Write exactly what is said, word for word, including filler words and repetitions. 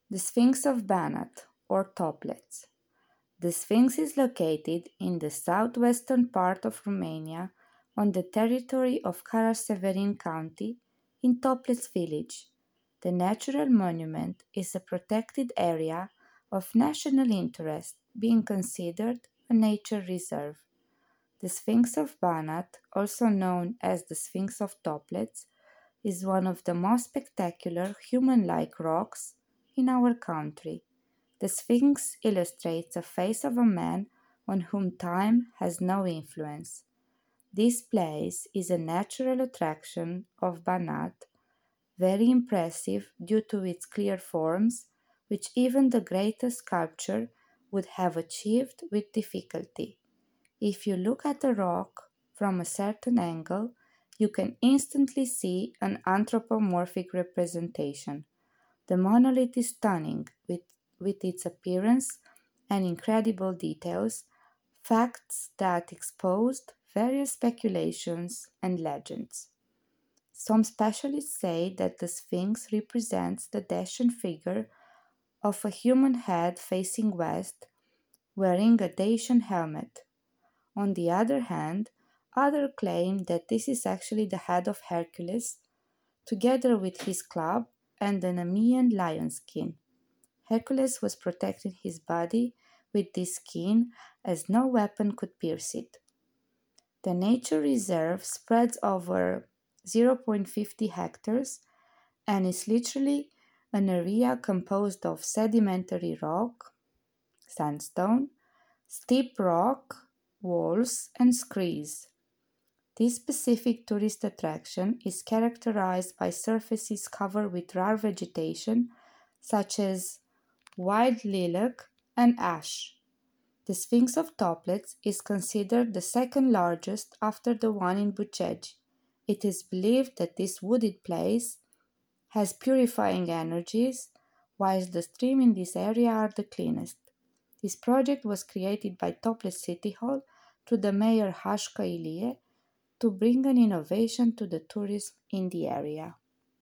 The Sphinx of Banat, or Toplets. The Sphinx is located in the southwestern part of Romania on the territory of Karaseverin County in Toplets village. The natural monument is a protected area of national interest, being considered a nature reserve. The Sphinx of Banat, also known as the Sphinx of Toplets, is one of the most spectacular human-like rocks in our country. The Sphinx illustrates a face of a man on whom time has no influence. This place is a natural attraction of Banat, very impressive due to its clear forms, which even the greatest sculptor would have achieved with difficulty. If you look at a rock from a certain angle, you can instantly see an anthropomorphic representation. The monolith is stunning with, with its appearance and incredible details, facts that exposed various speculations and legends. Some specialists say that the Sphinx represents the Dacian figure of a human head facing west, wearing a Dacian helmet. On the other hand, others claim that this is actually the head of Hercules, together with his club and the Nemean lion skin. Hercules was protecting his body with this skin as no weapon could pierce it. The nature reserve spreads over zero point five zero hectares and is literally an area composed of sedimentary rock, sandstone, steep rock, walls, and screes. This specific tourist attraction is characterized by surfaces covered with rare vegetation such as wild lilac and ash. The Sphinx of Toplets is considered the second largest after the one in Bucegi. It is believed that this wooded place has purifying energies, whilst the streams in this area are the cleanest. This project was created by Toplets City Hall through the mayor Hashka Ilie to bring an innovation to the tourism in the area.